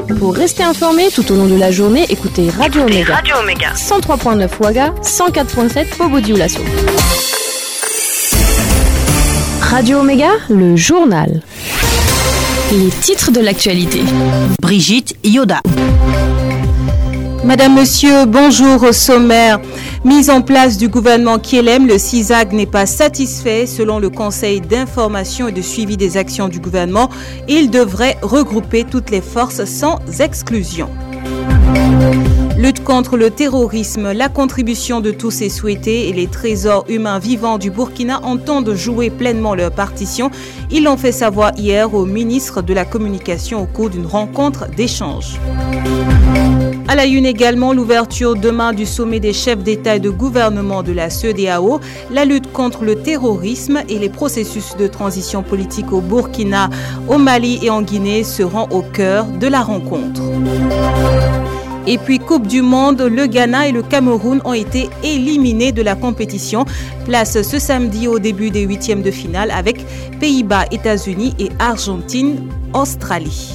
Pour rester informé tout au long de la journée, écoutez Radio Omega. 103.9 Ouaga, 104.7 Bobo-Dioulasso. Radio Omega, le journal. Les titres de l'actualité. Brigitte Yoda. Madame, Monsieur, bonjour au sommaire. Mise en place du gouvernement KLM, le CISAG n'est pas satisfait. Selon le Conseil d'information et de suivi des actions du gouvernement, il devrait regrouper toutes les forces sans exclusion. Lutte contre le terrorisme, la contribution de tous est souhaitée et les trésors humains vivants du Burkina entendent jouer pleinement leur partition. Ils l'ont fait savoir hier au ministre de la Communication au cours d'une rencontre d'échange. À la une également, l'ouverture demain du sommet des chefs d'État et de gouvernement de la CEDEAO, la lutte contre le terrorisme et les processus de transition politique au Burkina, au Mali et en Guinée seront au cœur de la rencontre. Et puis Coupe du Monde, le Ghana et le Cameroun ont été éliminés de la compétition. Place ce samedi au début des huitièmes de finale avec Pays-Bas, États-Unis et Argentine, Australie.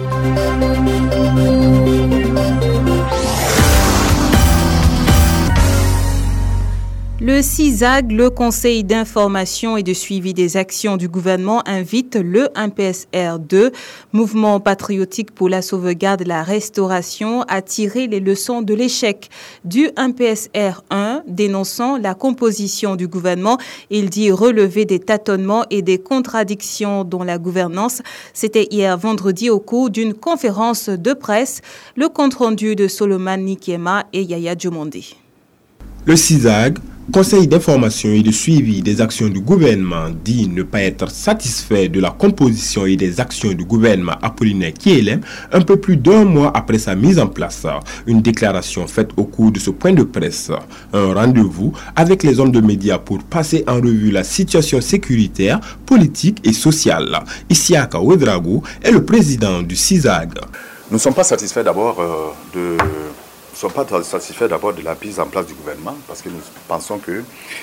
Le CISAG, le Conseil d'information et de suivi des actions du gouvernement, invite le MPSR2, Mouvement patriotique pour la sauvegarde et la restauration, à tirer les leçons de l'échec du MPSR1, dénonçant la composition du gouvernement. Il dit relever des tâtonnements et des contradictions dans la gouvernance. C'était hier vendredi au cours d'une conférence de presse. Le compte-rendu de Solomon Nikiema et Yaya Djomondé. Le CISAG, Conseil d'information et de suivi des actions du gouvernement, dit ne pas être satisfait de la composition et des actions du gouvernement Apollinaire KLM un peu plus d'un mois après sa mise en place. Une déclaration faite au cours de ce point de presse. Un rendez-vous avec les hommes de médias pour passer en revue la situation sécuritaire, politique et sociale. Isiaka Ouedraogo est le président du CISAG. Nous ne sommes pas satisfaits d'abord de la mise en place du gouvernement parce que nous pensons que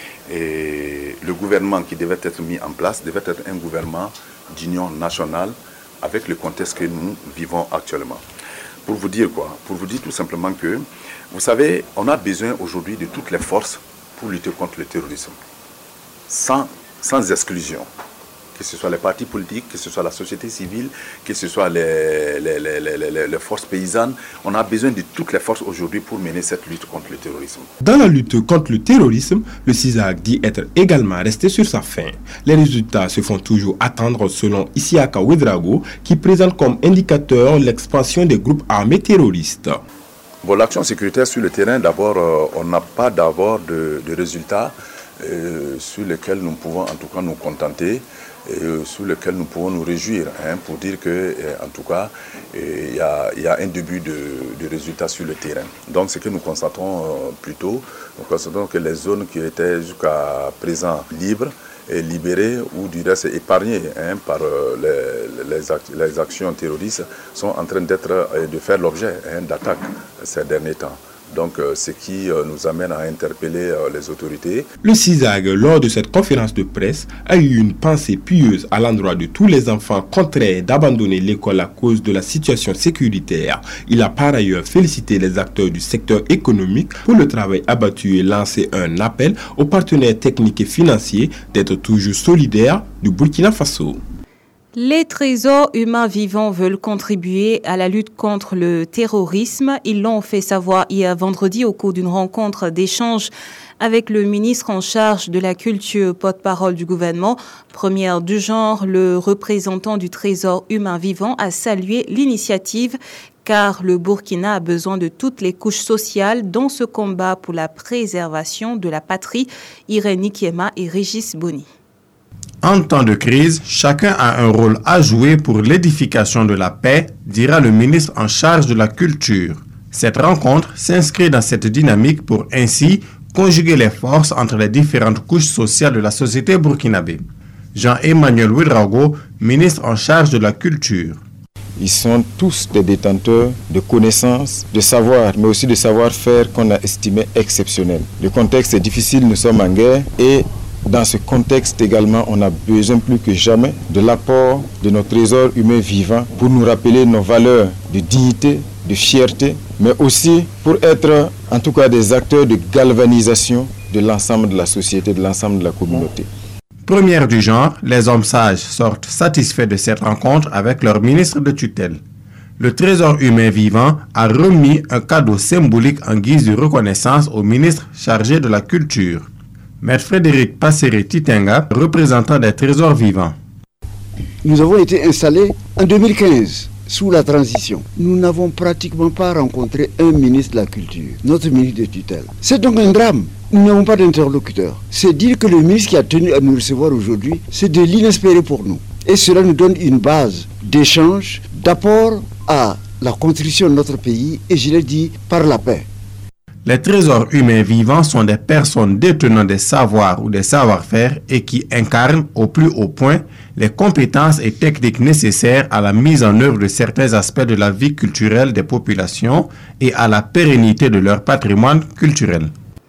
le gouvernement qui devait être mis en place devait être un gouvernement d'union nationale avec le contexte que nous vivons actuellement. Pour vous dire quoi ? Pour vous dire tout simplement que, vous savez, on a besoin aujourd'hui de toutes les forces pour lutter contre le terrorisme, sans exclusion. Que ce soit les partis politiques, que ce soit la société civile, que ce soit les forces paysannes. On a besoin de toutes les forces aujourd'hui pour mener cette lutte contre le terrorisme. Dans la lutte contre le terrorisme, le CISAG dit être également resté sur sa faim. Les résultats se font toujours attendre selon Isiaka Ouedraogo, qui présente comme indicateur l'expansion des groupes armés terroristes. Bon, l'action sécuritaire sur le terrain, d'abord, on n'a pas d'abord de résultats sur lesquels nous pouvons en tout cas nous contenter. Et sur lequel nous pouvons nous réjouir pour dire que, en tout cas, il y a un début de résultats sur le terrain. Donc, ce que nous constatons plutôt, nous constatons que les zones qui étaient jusqu'à présent libres et libérées ou du reste épargnées par les actions terroristes sont en train de faire l'objet d'attaques ces derniers temps. Donc, ce qui nous amène à interpeller les autorités. Le CISAG, lors de cette conférence de presse, a eu une pensée pieuse à l'endroit de tous les enfants contraints d'abandonner l'école à cause de la situation sécuritaire. Il a par ailleurs félicité les acteurs du secteur économique pour le travail abattu et lancé un appel aux partenaires techniques et financiers d'être toujours solidaires du Burkina Faso. Les trésors humains vivants veulent contribuer à la lutte contre le terrorisme. Ils l'ont fait savoir hier vendredi au cours d'une rencontre d'échange avec le ministre en charge de la culture, porte-parole du gouvernement. Première du genre, le représentant du trésor humain vivant a salué l'initiative car le Burkina a besoin de toutes les couches sociales dans ce combat pour la préservation de la patrie. Irène Nikiema et Régis Boni. En temps de crise, chacun a un rôle à jouer pour l'édification de la paix, dira le ministre en charge de la culture. Cette rencontre s'inscrit dans cette dynamique pour ainsi conjuguer les forces entre les différentes couches sociales de la société burkinabé. Jean-Emmanuel Ouedraogo, ministre en charge de la culture. Ils sont tous des détenteurs de connaissances, de savoir, mais aussi de savoir-faire qu'on a estimé exceptionnel. Le contexte est difficile, nous sommes en guerre et Dans ce contexte également, on a besoin plus que jamais de l'apport de nos trésors humains vivants pour nous rappeler nos valeurs de dignité, de fierté, mais aussi pour être en tout cas des acteurs de galvanisation de l'ensemble de la société, de l'ensemble de la communauté. Première du genre, les hommes sages sortent satisfaits de cette rencontre avec leur ministre de tutelle. Le Trésor humain vivant a remis un cadeau symbolique en guise de reconnaissance au ministre chargé de la culture. Maître Frédéric Passeri-Titenga, représentant des Trésors vivants. Nous avons été installés en 2015 sous la transition. Nous n'avons pratiquement pas rencontré un ministre de la culture, notre ministre de tutelle. C'est donc un drame. Nous n'avons pas d'interlocuteur. C'est dire que le ministre qui a tenu à nous recevoir aujourd'hui, c'est de l'inespéré pour nous. Et cela nous donne une base d'échange, d'apport à la construction de notre pays, et je l'ai dit, par la paix. Les trésors humains vivants sont des personnes détenant des savoirs ou des savoir-faire et qui incarnent au plus haut point les compétences et techniques nécessaires à la mise en œuvre de certains aspects de la vie culturelle des populations et à la pérennité de leur patrimoine culturel.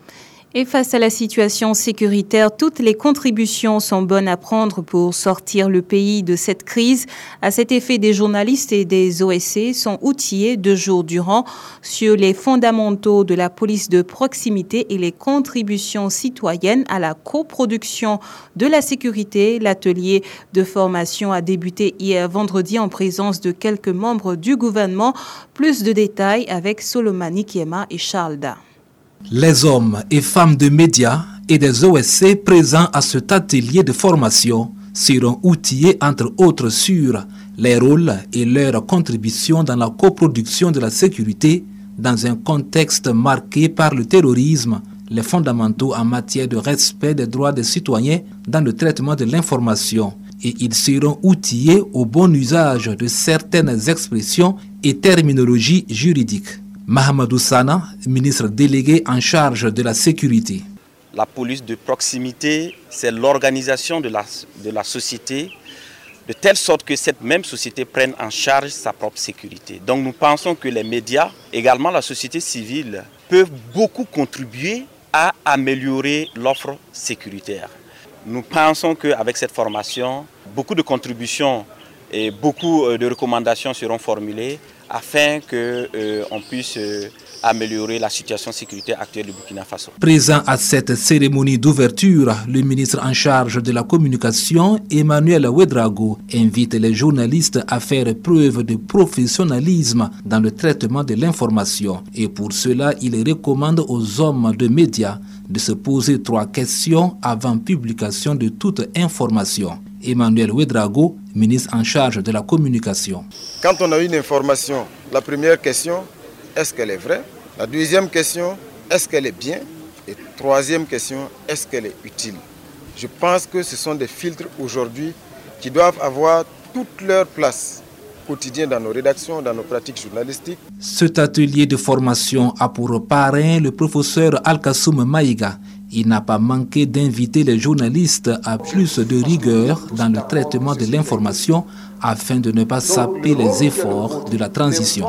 Et face à la situation sécuritaire, toutes les contributions sont bonnes à prendre pour sortir le pays de cette crise. À cet effet, des journalistes et des OSC sont outillés 2 jours durant sur les fondamentaux de la police de proximité et les contributions citoyennes à la coproduction de la sécurité. L'atelier de formation a débuté hier vendredi en présence de quelques membres du gouvernement. Plus de détails avec Solomani Kiema et Charles Da. Les hommes et femmes de médias et des OSC présents à cet atelier de formation seront outillés entre autres sur les rôles et leurs contributions dans la coproduction de la sécurité dans un contexte marqué par le terrorisme, les fondamentaux en matière de respect des droits des citoyens dans le traitement de l'information. Et ils seront outillés au bon usage de certaines expressions et terminologies juridiques. Mahamadou Sana, ministre délégué en charge de la sécurité. La police de proximité, c'est l'organisation de la société de telle sorte que cette même société prenne en charge sa propre sécurité. Donc nous pensons que les médias, également la société civile, peuvent beaucoup contribuer à améliorer l'offre sécuritaire. Nous pensons qu'avec cette formation, beaucoup de contributions et beaucoup de recommandations seront formulées afin qu'on puisse améliorer la situation sécuritaire actuelle du Burkina Faso. Présent à cette cérémonie d'ouverture, le ministre en charge de la communication, Emmanuel Ouedraogo, invite les journalistes à faire preuve de professionnalisme dans le traitement de l'information. Et pour cela, il recommande aux hommes de médias de se poser 3 questions avant publication de toute information. Emmanuel Ouedraogo, ministre en charge de la communication. Quand on a une information, la première question, est-ce qu'elle est vraie? La deuxième question, est-ce qu'elle est bien? Et troisième question, est-ce qu'elle est utile? Je pense que ce sont des filtres aujourd'hui qui doivent avoir toute leur place quotidienne dans nos rédactions, dans nos pratiques journalistiques. Cet atelier de formation a pour parrain le professeur Al-Kassoum Maïga. Il n'a pas manqué d'inviter les journalistes à plus de rigueur dans le traitement de l'information afin de ne pas saper les efforts de la transition.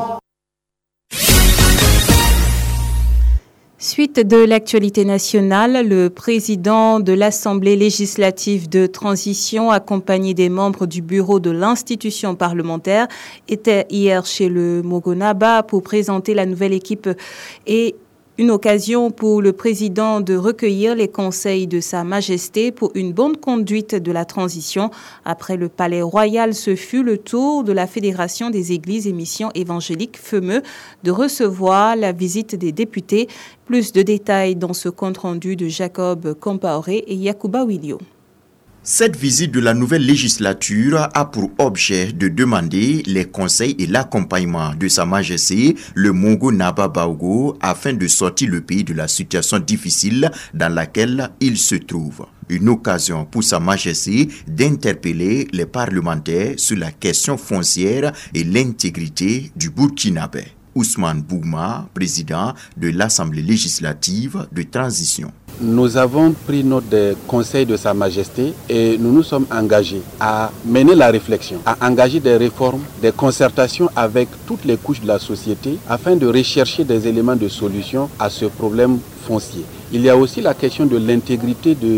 Suite de l'actualité nationale, le président de l'Assemblée législative de transition, accompagné des membres du bureau de l'institution parlementaire, était hier chez le Mogonaba pour présenter la nouvelle équipe et une occasion pour le président de recueillir les conseils de Sa Majesté pour une bonne conduite de la transition. Après le Palais Royal, ce fut le tour de la Fédération des Églises et Missions évangéliques FEME de recevoir la visite des députés. Plus de détails dans ce compte-rendu de Jacob Compaoré et Yacouba Willio. Cette visite de la nouvelle législature a pour objet de demander les conseils et l'accompagnement de Sa Majesté, le Mongo Naba Baogo, afin de sortir le pays de la situation difficile dans laquelle il se trouve. Une occasion pour Sa Majesté d'interpeller les parlementaires sur la question foncière et l'intégrité du Burkinabé. Ousmane Bougma, président de l'Assemblée législative de transition. Nous avons pris note des conseils de Sa Majesté et nous nous sommes engagés à mener la réflexion, à engager des réformes, des concertations avec toutes les couches de la société afin de rechercher des éléments de solution à ce problème foncier. Il y a aussi la question de l'intégrité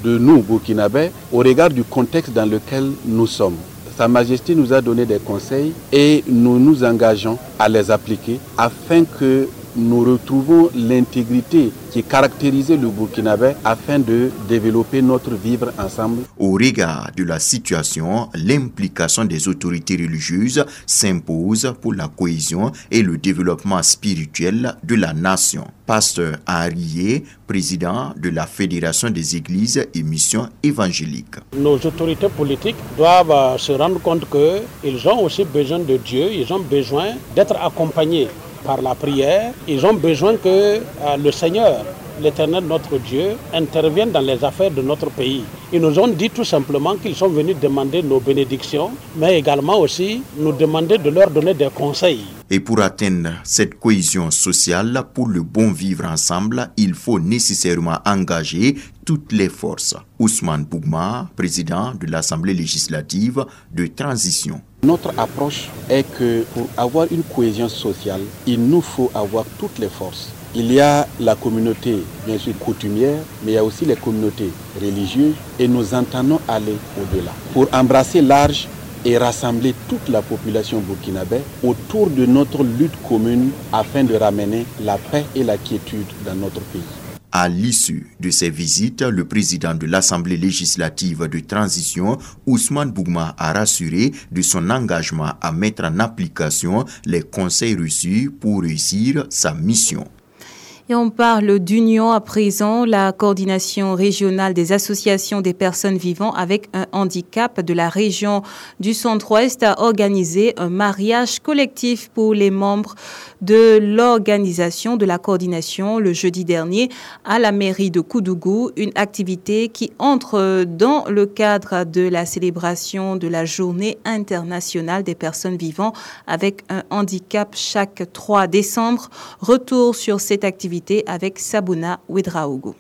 de nous, Burkinabés, au regard du contexte dans lequel nous sommes. Sa Majesté nous a donné des conseils et nous nous engageons à les appliquer afin que nous retrouvons l'intégrité qui caractérisait le Burkinabé afin de développer notre vivre ensemble. Au regard de la situation, l'implication des autorités religieuses s'impose pour la cohésion et le développement spirituel de la nation. Pasteur Henrié, président de la Fédération des Églises et Missions évangéliques. Nos autorités politiques doivent se rendre compte qu'ils ont aussi besoin de Dieu, ils ont besoin d'être accompagnés par la prière, ils ont besoin que le Seigneur, l'Éternel notre Dieu, intervienne dans les affaires de notre pays. Ils nous ont dit tout simplement qu'ils sont venus demander nos bénédictions, mais également aussi nous demander de leur donner des conseils. Et pour atteindre cette cohésion sociale, pour le bon vivre ensemble, il faut nécessairement engager toutes les forces. Ousmane Bougma, président de l'Assemblée législative de transition. Notre approche est que pour avoir une cohésion sociale, il nous faut avoir toutes les forces. Il y a la communauté, bien sûr, coutumière, mais il y a aussi les communautés religieuses et nous entendons aller au-delà. Pour embrasser large et rassembler toute la population burkinabé autour de notre lutte commune afin de ramener la paix et la quiétude dans notre pays. À l'issue de ces visites, le président de l'Assemblée législative de transition, Ousmane Bougma, a rassuré de son engagement à mettre en application les conseils reçus pour réussir sa mission. Et on parle d'union à présent. La coordination régionale des associations des personnes vivant avec un handicap de la région du Centre-Ouest a organisé un mariage collectif pour les membres de l'organisation de la coordination le jeudi dernier à la mairie de Koudougou, une activité qui entre dans le cadre de la célébration de la journée internationale des personnes vivant avec un handicap chaque 3 décembre. Retour sur cette activité avec Sabouna Ouedraogo.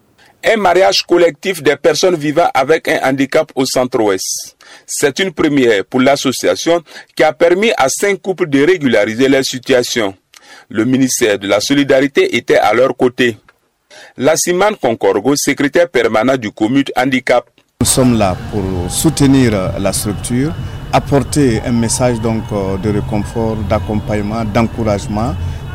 Un mariage collectif des personnes vivant avec un handicap au Centre-Ouest. C'est une première pour l'association qui a permis à 5 couples de régulariser leur situation. Le ministère de la Solidarité était à leur côté. Lassimane Konkorgo, secrétaire permanent du comité handicap. Nous sommes là pour soutenir la structure, apporter un message donc de réconfort, d'accompagnement, d'encouragement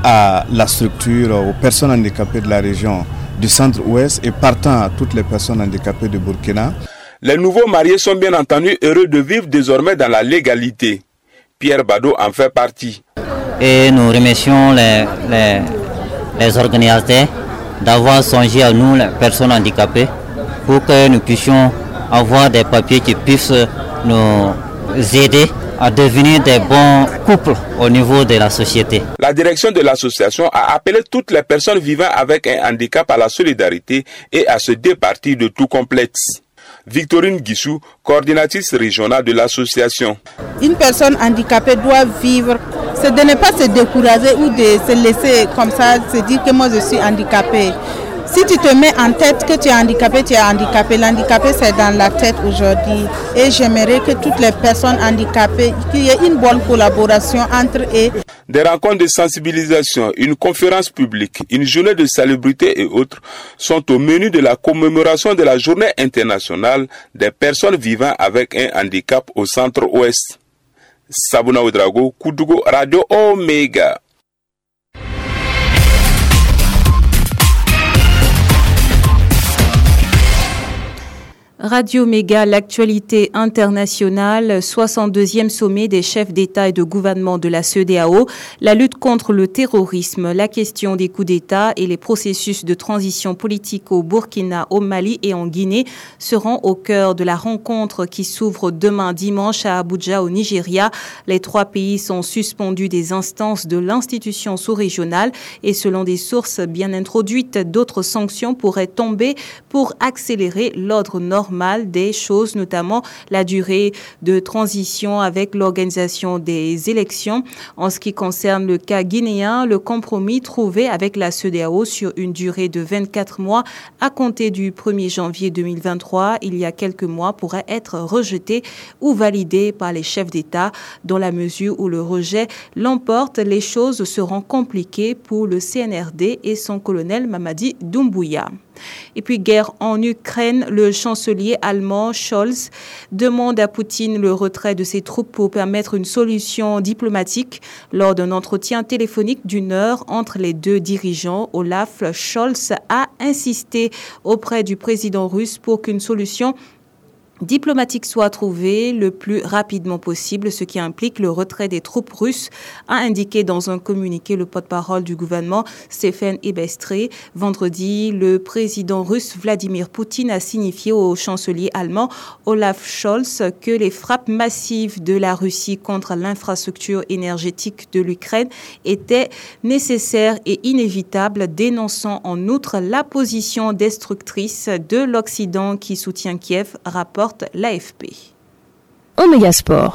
à la structure, aux personnes handicapées de la région du Centre-Ouest et partant à toutes les personnes handicapées de Burkina. Les nouveaux mariés sont bien entendu heureux de vivre désormais dans la légalité. Pierre Bado en fait partie. Et nous remercions les organisateurs d'avoir songé à nous, les personnes handicapées, pour que nous puissions avoir des papiers qui puissent nous aider à devenir des bons couples au niveau de la société. La direction de l'association a appelé toutes les personnes vivant avec un handicap à la solidarité et à se départir de tout complexe. Victorine Guissou, coordinatrice régionale de l'association. Une personne handicapée doit vivre, c'est de ne pas se décourager ou de se laisser comme ça, se dire que moi je suis handicapée. Si tu te mets en tête que tu es handicapé, tu es handicapé. L'handicapé, c'est dans la tête aujourd'hui. Et j'aimerais que toutes les personnes handicapées, qu'il y ait une bonne collaboration entre eux. Des rencontres de sensibilisation, une conférence publique, une journée de salubrité et autres sont au menu de la commémoration de la journée internationale des personnes vivant avec un handicap au Centre-Ouest. Sabouna Ouedraogo, Koudougou, Radio Omega. Radio Méga, l'actualité internationale, 62e sommet des chefs d'État et de gouvernement de la CEDEAO, la lutte contre le terrorisme, la question des coups d'État et les processus de transition politique au Burkina, au Mali et en Guinée seront au cœur de la rencontre qui s'ouvre demain dimanche à Abuja au Nigeria. Les 3 pays sont suspendus des instances de l'institution sous-régionale et selon des sources bien introduites, d'autres sanctions pourraient tomber pour accélérer l'ordre normal des choses, notamment la durée de transition avec l'organisation des élections. En ce qui concerne le cas guinéen, le compromis trouvé avec la CEDEAO sur une durée de 24 mois à compter du 1er janvier 2023, il y a quelques mois, pourrait être rejeté ou validé par les chefs d'État. Dans la mesure où le rejet l'emporte, les choses seront compliquées pour le CNRD et son colonel Mamadi Doumbouya. Et puis, guerre en Ukraine, le chancelier allemand Scholz demande à Poutine le retrait de ses troupes pour permettre une solution diplomatique. Lors d'un entretien téléphonique d'une heure entre les deux dirigeants, Olaf Scholz a insisté auprès du président russe pour qu'une solution diplomatique soit trouvée le plus rapidement possible, ce qui implique le retrait des troupes russes, a indiqué dans un communiqué le porte-parole du gouvernement, Stéphane Ebestre. Vendredi, le président russe Vladimir Poutine a signifié au chancelier allemand Olaf Scholz que les frappes massives de la Russie contre l'infrastructure énergétique de l'Ukraine étaient nécessaires et inévitables, dénonçant en outre la position destructrice de l'Occident qui soutient Kiev, rapporte l'AFP. Omega Sport.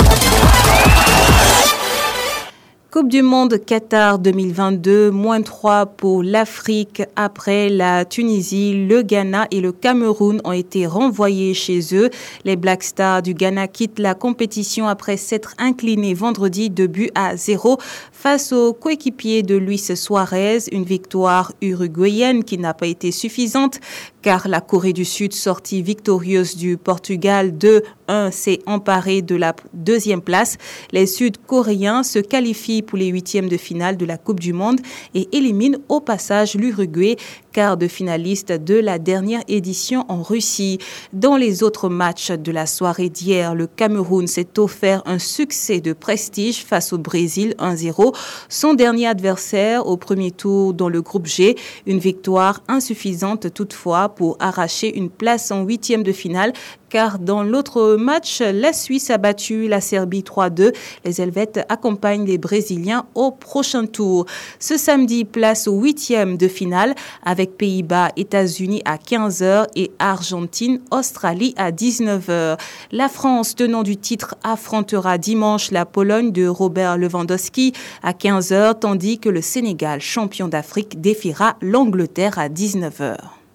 Coupe du monde Qatar 2022, -3 pour l'Afrique. Après la Tunisie, le Ghana et le Cameroun ont été renvoyés chez eux. Les Black Stars du Ghana quittent la compétition après s'être inclinés vendredi 2-0 face aux coéquipiers de Luis Suarez. Une victoire uruguayenne qui n'a pas été suffisante car la Corée du Sud, sortie victorieuse du Portugal 2-1, s'est emparée de la deuxième place. Les Sud-Coréens se qualifient pour les huitièmes de finale de la Coupe du Monde et éliminent au passage l'Uruguay, quart de finaliste de la dernière édition en Russie. Dans les autres matchs de la soirée d'hier, le Cameroun s'est offert un succès de prestige face au Brésil 1-0. Son dernier adversaire au premier tour dans le groupe G, une victoire insuffisante toutefois pour arracher une place en huitième de finale, car dans l'autre match, la Suisse a battu la Serbie 3-2. Les Helvètes accompagnent les Brésiliens au prochain tour. Ce samedi, place au huitième de finale avec Pays-Bas, États-Unis à 15h et Argentine, Australie à 19h. La France, tenant du titre, affrontera dimanche la Pologne de Robert Lewandowski à 15h, tandis que le Sénégal, champion d'Afrique, défiera l'Angleterre à 19h.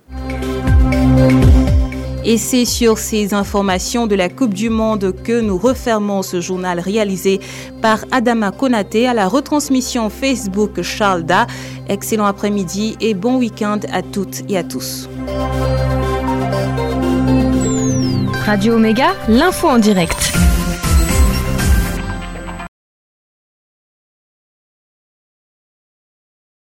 Et c'est sur ces informations de la Coupe du Monde que nous refermons ce journal réalisé par Adama Konaté à la retransmission Facebook Charles Da. Excellent après-midi et bon week-end à toutes et à tous. Radio Omega, l'info en direct.